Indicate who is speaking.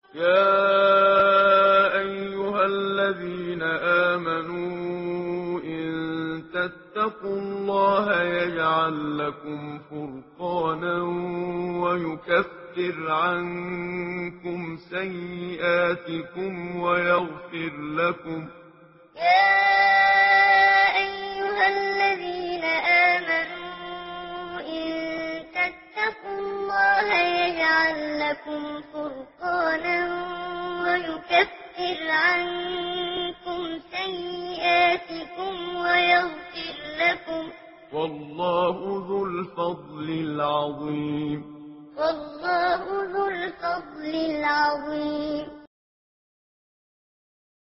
Speaker 1: يا أيها الذين آمنوا إن تتقوا الله يجعل لكم فرقانا ويكفر عنكم سيئاتكم ويغفر لكم. يا أيها الذين آمنوا إن تتقوا الله يجعل لكم فرقانا ويكفر عنكم سيئاتكم ويغفر لكم. والله ذو الفضل العظيم. والله ذو الفضل العظيم.